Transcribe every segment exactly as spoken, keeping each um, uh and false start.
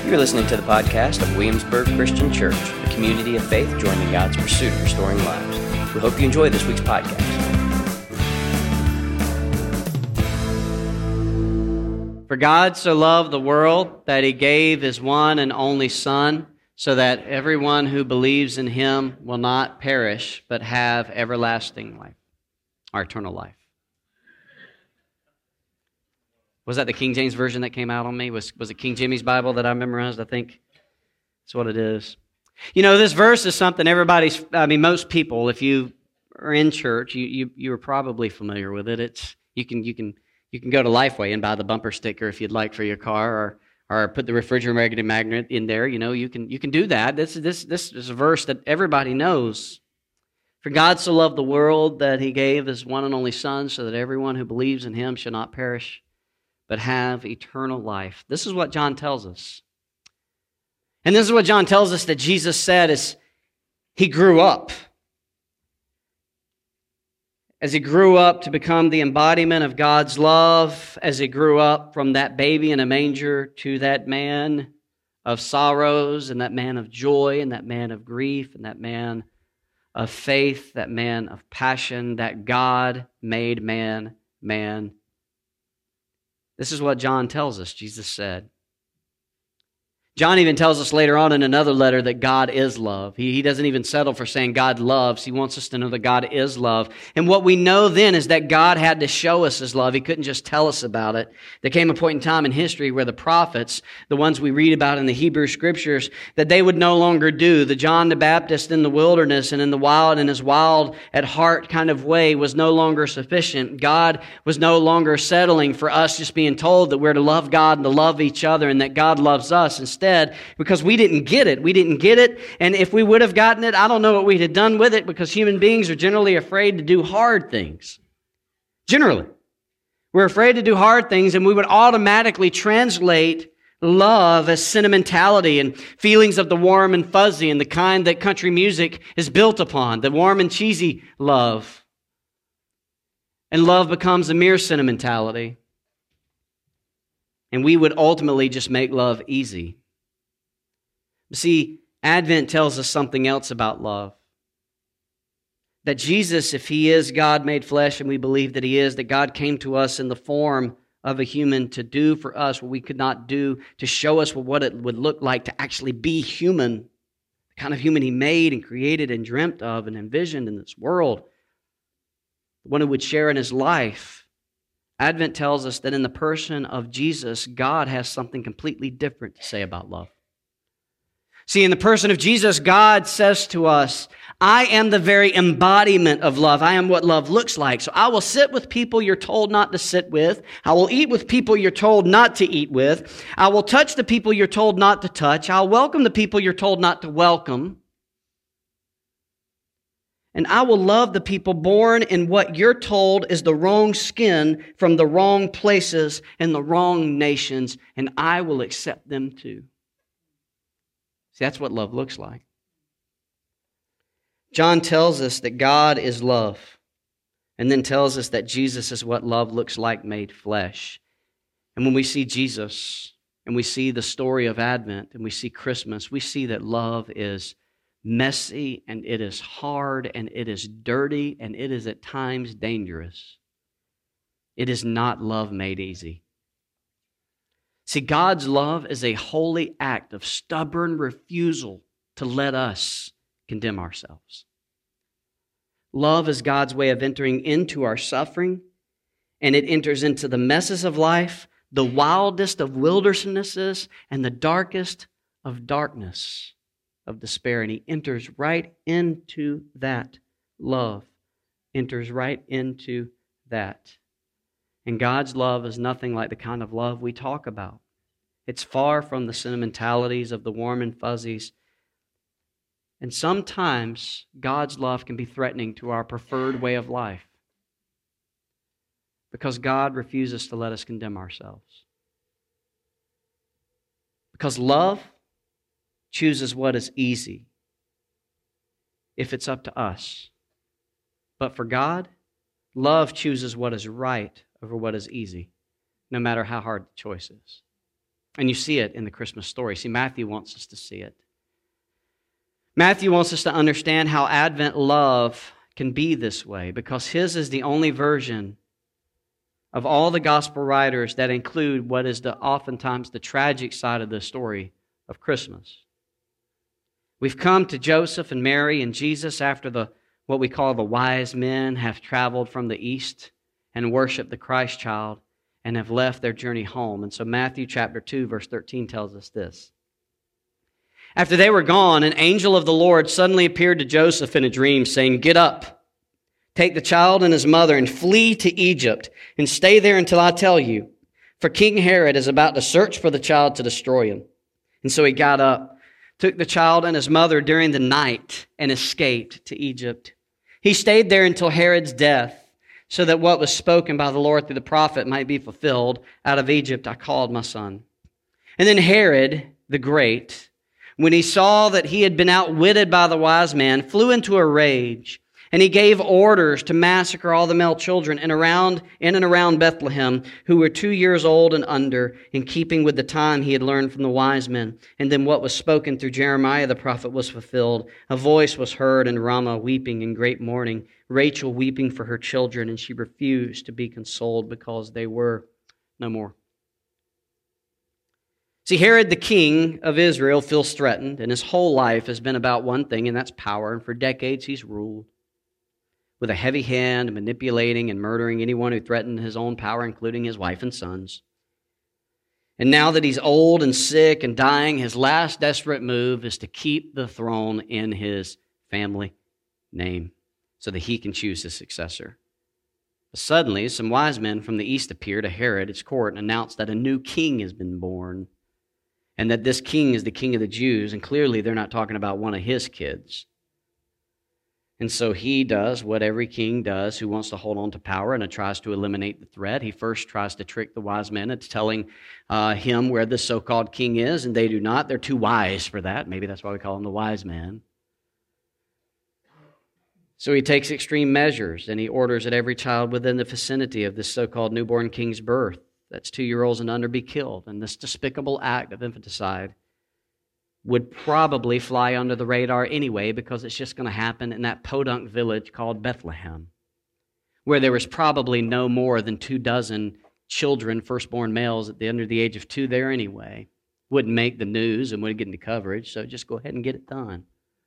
You're listening to the podcast of Williamsburg Christian Church, a community of faith joining God's pursuit of restoring lives. We hope you enjoy this week's podcast. For God so loved the world that He gave His one and only Son, so that everyone who believes in Him will not perish, but have everlasting life, or eternal life. Was that the King James Version that came out on me? Was, was it King Jimmy's Bible that I memorized? I think that's what it is. You know, this verse is something everybody's, I mean, most people, if you are in church, you you, you are probably familiar with it. It's you can you can you can go to Lifeway and buy the bumper sticker if you'd like for your car, or or put the refrigerator magnet in there. You know, you can you can do that. This this this is a verse that everybody knows. For God so loved the world that He gave His one and only Son, so that everyone who believes in Him shall not perish, but have eternal life. This is what John tells us. And this is what John tells us that Jesus said as He grew up. As He grew up to become the embodiment of God's love, as He grew up from that baby in a manger to that man of sorrows, and that man of joy, and that man of grief, and that man of faith, that man of passion, that God made man, man. This is what John tells us, Jesus said. John even tells us later on in another letter that God is love. He, he doesn't even settle for saying God loves. He wants us to know that God is love. And what we know then is that God had to show us His love. He couldn't just tell us about it. There came a point in time in history where the prophets, the ones we read about in the Hebrew Scriptures, that they would no longer do. The John the Baptist in the wilderness and in the wild, in his wild at heart kind of way, was no longer sufficient. God was no longer settling for us just being told that we're to love God and to love each other and that God loves us. Instead, because we didn't get it. We didn't get it, and if we would have gotten it, I don't know what we'd have done with it, because human beings are generally afraid to do hard things. Generally. We're afraid to do hard things, and we would automatically translate love as sentimentality and feelings of the warm and fuzzy and the kind that country music is built upon, the warm and cheesy love. And love becomes a mere sentimentality. And we would ultimately just make love easy. See, Advent tells us something else about love. That Jesus, if He is God made flesh, and we believe that He is, that God came to us in the form of a human to do for us what we could not do, to show us what it would look like to actually be human, the kind of human He made and created and dreamt of and envisioned in this world, the one who would share in His life. Advent tells us that in the person of Jesus, God has something completely different to say about love. See, in the person of Jesus, God says to us, I am the very embodiment of love. I am what love looks like. So I will sit with people you're told not to sit with. I will eat with people you're told not to eat with. I will touch the people you're told not to touch. I'll welcome the people you're told not to welcome. And I will love the people born in what you're told is the wrong skin from the wrong places and the wrong nations, and I will accept them too. See, that's what love looks like. John tells us that God is love, and then tells us that Jesus is what love looks like made flesh. And when we see Jesus, and we see the story of Advent, and we see Christmas, we see that love is messy, and it is hard, and it is dirty, and it is at times dangerous. It is not love made easy. See, God's love is a holy act of stubborn refusal to let us condemn ourselves. Love is God's way of entering into our suffering, and it enters into the messes of life, the wildest of wildernesses, and the darkest of darkness, of despair. And He enters right into that. Love enters right into that. And God's love is nothing like the kind of love we talk about. It's far from the sentimentalities of the warm and fuzzies. And sometimes God's love can be threatening to our preferred way of life, because God refuses to let us condemn ourselves. Because love chooses what is easy if it's up to us. But for God, love chooses what is right over what is easy, no matter how hard the choice is. And you see it in the Christmas story. See, Matthew wants us to see it. Matthew wants us to understand how Advent love can be this way, because his is the only version of all the gospel writers that include what is the oftentimes the tragic side of the story of Christmas. We've come to Joseph and Mary and Jesus after the what we call the wise men have traveled from the east and worshiped the Christ child and have left their journey home. And so Matthew chapter two, verse thirteen tells us this. After they were gone, an angel of the Lord suddenly appeared to Joseph in a dream, saying, "Get up, take the child and his mother, and flee to Egypt, and stay there until I tell you. For King Herod is about to search for the child to destroy him." And so he got up, took the child and his mother during the night, and escaped to Egypt. He stayed there until Herod's death, so that what was spoken by the Lord through the prophet might be fulfilled. "Out of Egypt I called my son." And then Herod the Great, when he saw that he had been outwitted by the wise man, flew into a rage, and he gave orders to massacre all the male children in around in and around Bethlehem who were two years old and under, in keeping with the time he had learned from the wise men. And then what was spoken through Jeremiah the prophet was fulfilled. A voice was heard in Ramah, weeping in great mourning, Rachel weeping for her children, and she refused to be consoled because they were no more. See, Herod, the king of Israel, feels threatened, and his whole life has been about one thing, and that's power. And for decades, he's ruled with a heavy hand, manipulating and murdering anyone who threatened his own power, including his wife and sons. And now that he's old and sick and dying, his last desperate move is to keep the throne in his family name so that he can choose his successor. But suddenly, some wise men from the east appear to Herod, his court, and announce that a new king has been born, and that this king is the king of the Jews, and clearly they're not talking about one of his kids. And so he does what every king does who wants to hold on to power and tries to eliminate the threat. He first tries to trick the wise men into telling uh, him where the so-called king is, and they do not. They're too wise for that. Maybe that's why we call him the wise man. So he takes extreme measures, and he orders that every child within the vicinity of this so-called newborn king's birth, that's two-year-olds and under, be killed. And this despicable act of infanticide would probably fly under the radar anyway, because it's just going to happen in that podunk village called Bethlehem, where there was probably no more than two dozen children, firstborn males at the under the age of two there anyway. Wouldn't make the news and wouldn't get into coverage, so just go ahead and get it done.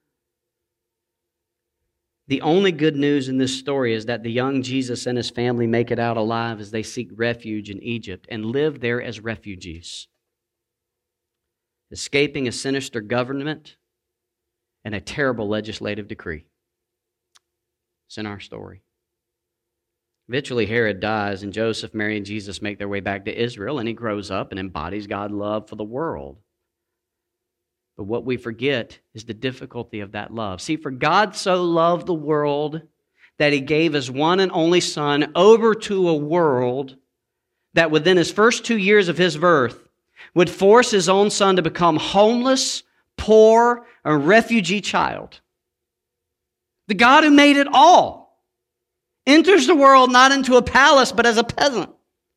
The only good news in this story is that the young Jesus and his family make it out alive as they seek refuge in Egypt and live there as refugees, escaping a sinister government and a terrible legislative decree. It's in our story. Eventually, Herod dies, and Joseph, Mary, and Jesus make their way back to Israel, and he grows up and embodies God's love for the world. But what we forget is the difficulty of that love. See, for God so loved the world that he gave his one and only Son over to a world that within his first two years of his birth would force his own son to become homeless, poor, a refugee child. The God who made it all enters the world not into a palace, but as a peasant.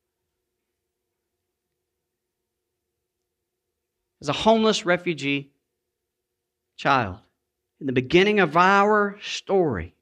As a homeless refugee child. In the beginning of our story,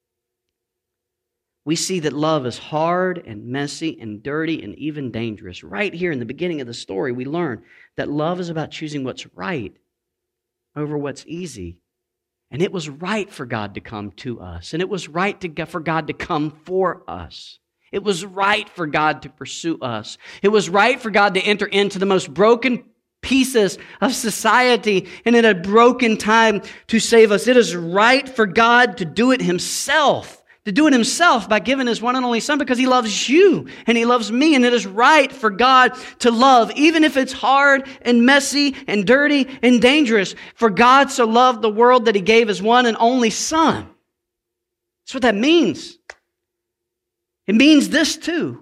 we see that love is hard and messy and dirty and even dangerous. Right here in the beginning of the story, we learn that love is about choosing what's right over what's easy. And it was right for God to come to us. And it was right to, for God to come for us. It was right for God to pursue us. It was right for God to enter into the most broken pieces of society and in a broken time to save us. It is right for God to do it himself, to do it himself by giving his one and only Son, because he loves you and he loves me. And it is right for God to love, even if it's hard and messy and dirty and dangerous. For God so loved the world that he gave his one and only Son. That's what that means. It means this too.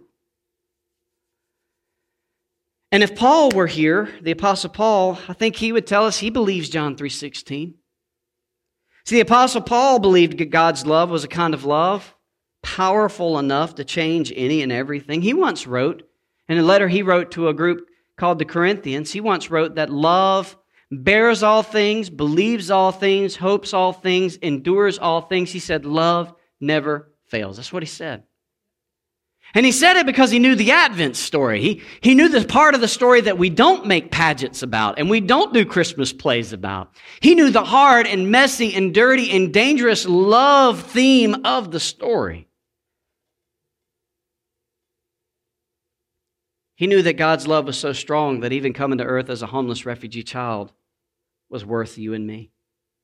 And if Paul were here, the Apostle Paul, I think he would tell us he believes John three sixteen. See, the Apostle Paul believed God's love was a kind of love powerful enough to change any and everything. He once wrote, in a letter he wrote to a group called the Corinthians, he once wrote that love bears all things, believes all things, hopes all things, endures all things. He said, love never fails. That's what he said. And he said it because he knew the Advent story. He, he knew the part of the story that we don't make pageants about and we don't do Christmas plays about. He knew the hard and messy and dirty and dangerous love theme of the story. He knew that God's love was so strong that even coming to earth as a homeless refugee child was worth you and me.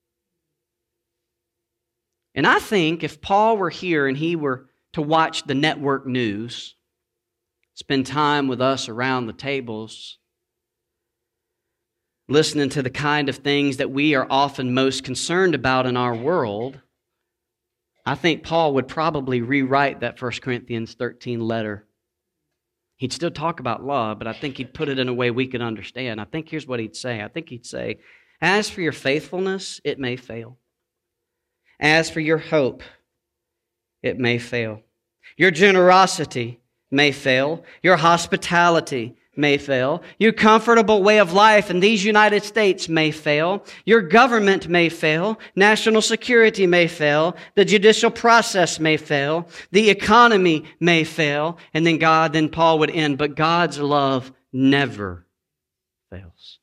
And I think if Paul were here and he were to watch the network news, spend time with us around the tables, listening to the kind of things that we are often most concerned about in our world, I think Paul would probably rewrite that First Corinthians thirteen letter. He'd still talk about love, but I think he'd put it in a way we can understand. I think here's what he'd say. I think he'd say, as for your faithfulness, it may fail. As for your hope, it may fail. Your generosity may fail. Your hospitality may fail. Your comfortable way of life in these United States may fail. Your government may fail. National security may fail. The judicial process may fail. The economy may fail. And then God, then Paul would end, but God's love never fails.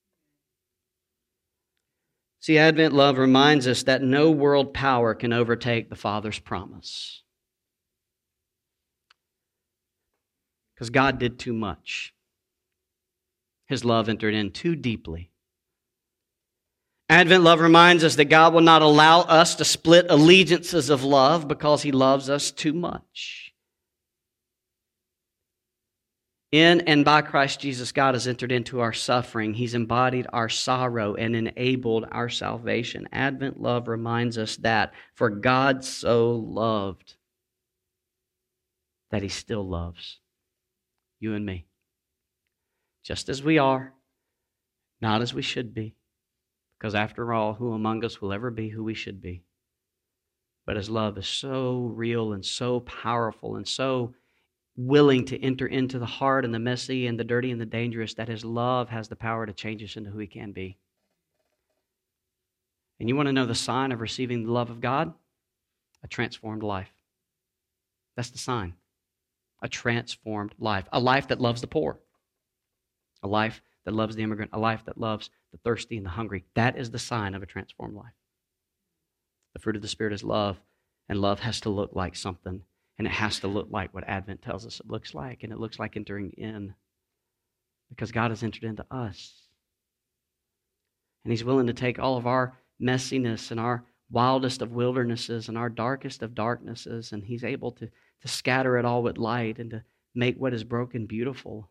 See, Advent love reminds us that no world power can overtake the Father's promise. Because God did too much. His love entered in too deeply. Advent love reminds us that God will not allow us to split allegiances of love because He loves us too much. In and by Christ Jesus, God has entered into our suffering. He's embodied our sorrow and enabled our salvation. Advent love reminds us that for God so loved that He still loves you and me. Just as we are, not as we should be. Because after all, who among us will ever be who we should be? But His love is so real and so powerful and so willing to enter into the hard and the messy and the dirty and the dangerous that His love has the power to change us into who He can be. And you want to know the sign of receiving the love of God? A transformed life. That's the sign. A transformed life. A life that loves the poor. A life that loves the immigrant. A life that loves the thirsty and the hungry. That is the sign of a transformed life. The fruit of the Spirit is love, and love has to look like something, and it has to look like what Advent tells us it looks like, and it looks like entering in, because God has entered into us. And He's willing to take all of our messiness and our wildest of wildernesses and our darkest of darknesses, and He's able to, to scatter it all with light and to make what is broken beautiful.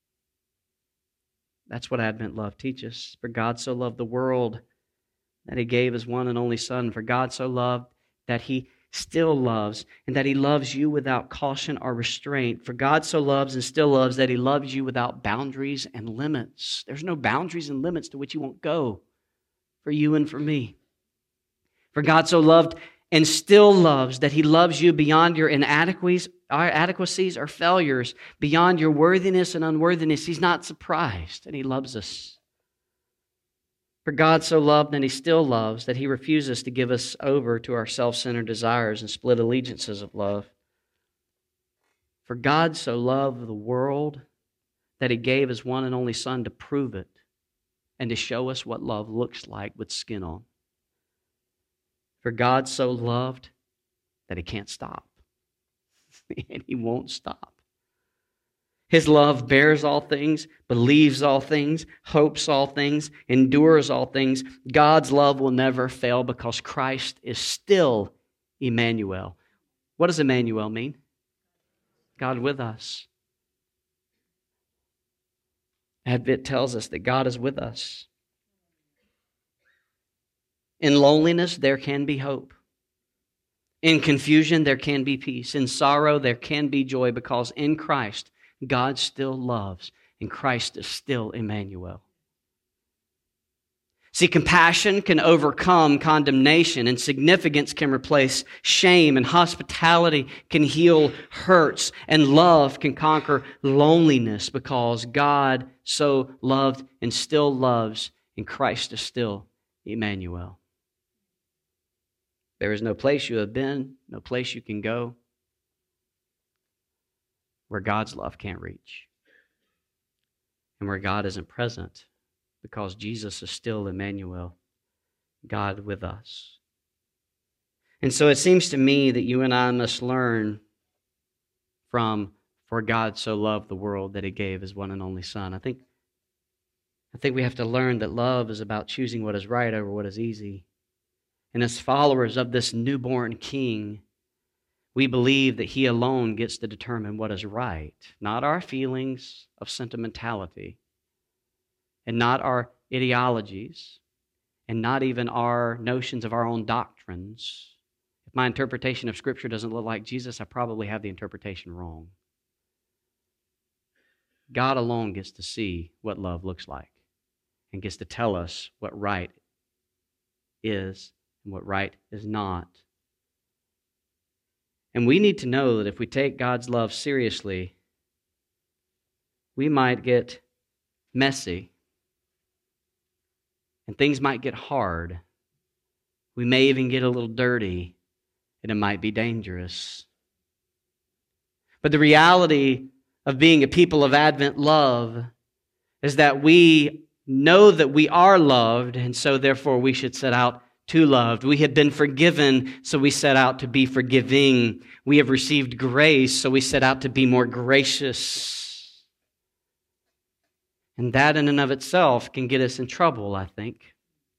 That's what Advent love teaches. For God so loved the world that He gave His one and only Son. For God so loved that He still loves, and that He loves you without caution or restraint. For God so loves and still loves that He loves you without boundaries and limits. There's no boundaries and limits to which He won't go for you and for me. For God so loved and still loves that He loves you beyond your inadequacies inadequacies or failures, beyond your worthiness and unworthiness. He's not surprised, and He loves us. For God so loved, and He still loves, that He refuses to give us over to our self-centered desires and split allegiances of love. For God so loved the world that He gave His one and only Son to prove it and to show us what love looks like with skin on. For God so loved that He can't stop. And He won't stop. His love bears all things, believes all things, hopes all things, endures all things. God's love will never fail because Christ is still Emmanuel. What does Emmanuel mean? God with us. Advent tells us that God is with us. In loneliness, there can be hope. In confusion, there can be peace. In sorrow, there can be joy, because in Christ, God still loves, and Christ is still Emmanuel. See, compassion can overcome condemnation, and significance can replace shame, and hospitality can heal hurts, and love can conquer loneliness, because God so loved and still loves, and Christ is still Emmanuel. There is no place you have been, no place you can go, where God's love can't reach, and where God isn't present, because Jesus is still Emmanuel, God with us. And so it seems to me that you and I must learn from, for God so loved the world that He gave His one and only Son. I think, I think we have to learn that love is about choosing what is right over what is easy. And as followers of this newborn King, we believe that He alone gets to determine what is right, not our feelings of sentimentality, and not our ideologies, and not even our notions of our own doctrines. If my interpretation of Scripture doesn't look like Jesus, I probably have the interpretation wrong. God alone gets to see what love looks like and gets to tell us what right is and what right is not. And we need to know that if we take God's love seriously, we might get messy. And things might get hard. We may even get a little dirty, and it might be dangerous. But the reality of being a people of Advent love is that we know that we are loved, and so therefore we should set out to love. We have been forgiven, so we set out to be forgiving. We have received grace, so we set out to be more gracious. And that in and of itself can get us in trouble, I think.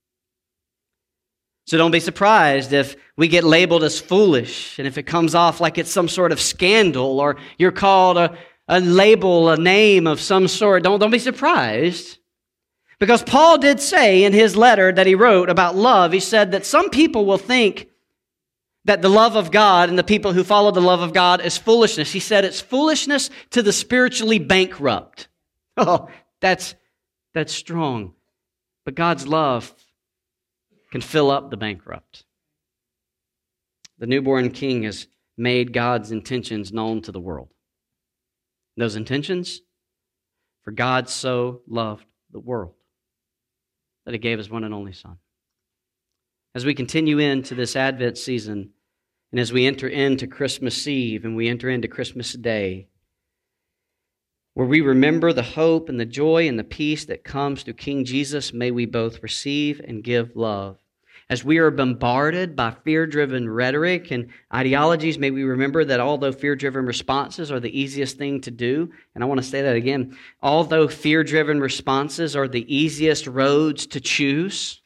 So don't be surprised if we get labeled as foolish, and if it comes off like it's some sort of scandal, or you're called a, a label, a name of some sort. Don't, don't be surprised. Because Paul did say in his letter that he wrote about love, he said that some people will think that the love of God and the people who follow the love of God is foolishness. He said it's foolishness to the spiritually bankrupt. Oh, That's, that's strong. But God's love can fill up the bankrupt. The newborn King has made God's intentions known to the world. Those intentions? For God so loved the world that He gave His one and only Son. As we continue into this Advent season, and as we enter into Christmas Eve and we enter into Christmas Day, where we remember the hope and the joy and the peace that comes through King Jesus, may we both receive and give love. As we are bombarded by fear-driven rhetoric and ideologies, may we remember that although fear-driven responses are the easiest thing to do, and I want to say that again, although fear-driven responses are the easiest roads to choose,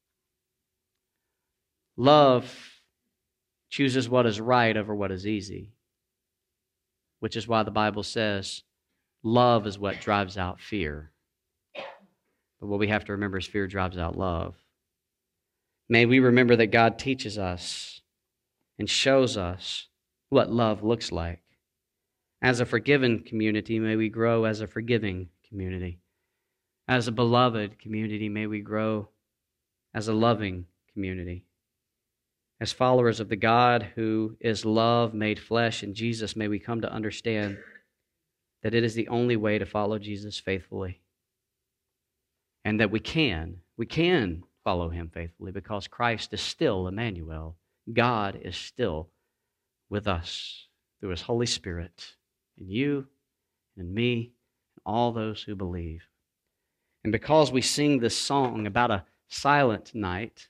love chooses what is right over what is easy, which is why the Bible says, love is what drives out fear. But what we have to remember is fear drives out love. May we remember that God teaches us and shows us what love looks like. As a forgiven community, may we grow as a forgiving community. As a beloved community, may we grow as a loving community. As followers of the God who is love made flesh in Jesus, may we come to understand that it is the only way to follow Jesus faithfully. And that we can, we can follow Him faithfully because Christ is still Emmanuel. God is still with us through His Holy Spirit in you and me and all those who believe. And because we sing this song about a silent night,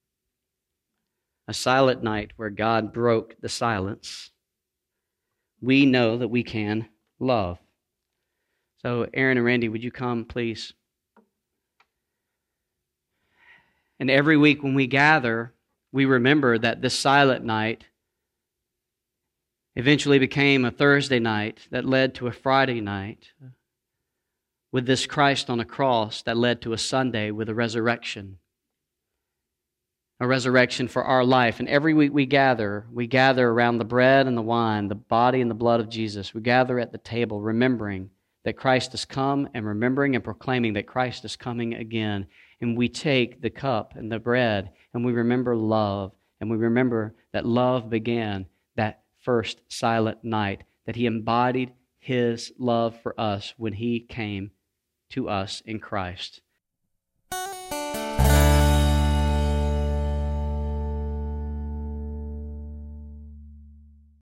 a silent night where God broke the silence, we know that we can love. So, Aaron and Randy, would you come, please? And every week when we gather, we remember that this silent night eventually became a Thursday night that led to a Friday night with this Christ on a cross that led to a Sunday with a resurrection. A resurrection for our life. And every week we gather, we gather around the bread and the wine, the body and the blood of Jesus. We gather at the table remembering that Christ has come and remembering and proclaiming that Christ is coming again. and we take the cup and the bread, and we remember love, and we remember that love began that first silent night, that He embodied His love for us when He came to us in Christ.